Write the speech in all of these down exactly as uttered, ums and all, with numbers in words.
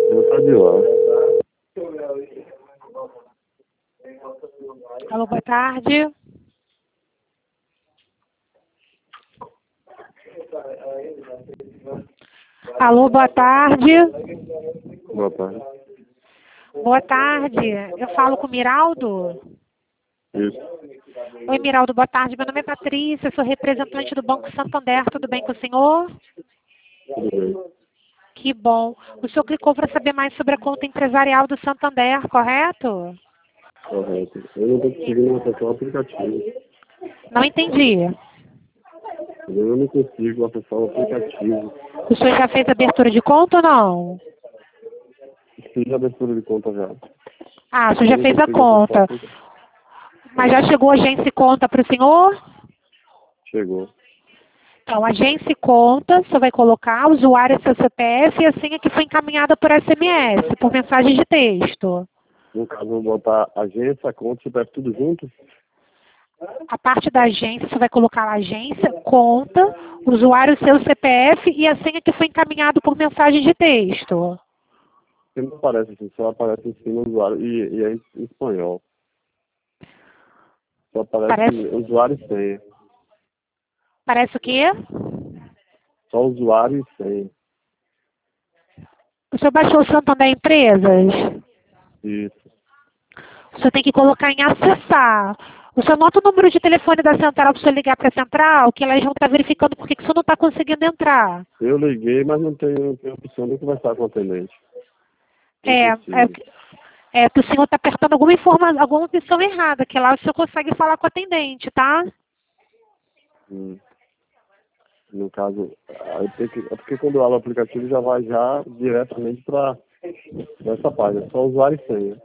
Eu tá de lá. Alô, boa tarde. Alô, boa tarde. Boa tarde. Boa tarde. Eu falo com o Miraldo? Isso. Oi, Miraldo, boa tarde. Meu nome é Patrícia, sou representante do Banco Santander. Tudo bem com o senhor? Tudo bem. Que bom. O senhor clicou para saber mais sobre a conta empresarial do Santander, correto? Correto. Eu não estou conseguindo acessar o aplicativo. Não entendi. Eu não consigo acessar o aplicativo. O senhor já fez abertura de conta ou não? Fiz a abertura de conta já. Ah, o senhor já Eu não fez a consigo acessar o conta. aplicativo. Mas já chegou a agência e conta para o senhor? Chegou. Então, agência e conta, você vai colocar usuário, seu C P F e a senha que foi encaminhada por S M S, por mensagem de texto. No caso, eu vou botar agência, conta, C P F, tudo junto? A parte da agência, você vai colocar lá agência, conta, usuário, seu C P F e a senha que foi encaminhado por mensagem de texto. Porque não aparece assim, só aparece em cima o usuário e, e é em, em espanhol. Só aparece Parece, usuário e senha. parece o quê? Só usuário e senha. O senhor baixou o Santander Empresas? Isso. O senhor tem que colocar em acessar. O senhor anota o número de telefone da central para o senhor ligar para a central, que elas vão estar verificando por que que o senhor não está conseguindo entrar. Eu liguei, mas não tenho, não tenho opção de conversar com o atendente. Não É, é, consigo. é que o senhor está apertando alguma informação, alguma opção errada, que lá o senhor consegue falar com o atendente, tá? Hum. No caso, aí tem que, é porque quando eu abro o aplicativo já vai já diretamente para essa página, só usuário e senha.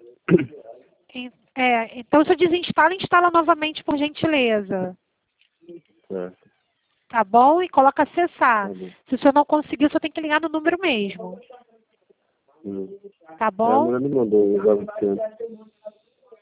É, então o senhor desinstala e instala novamente, por gentileza. Certo. Tá bom? E coloca acessar. Tá bom. Se o senhor não conseguir, o senhor tem que ligar no número mesmo. Hum. Tá É, a bom? mulher me mandou o zero oitocentos.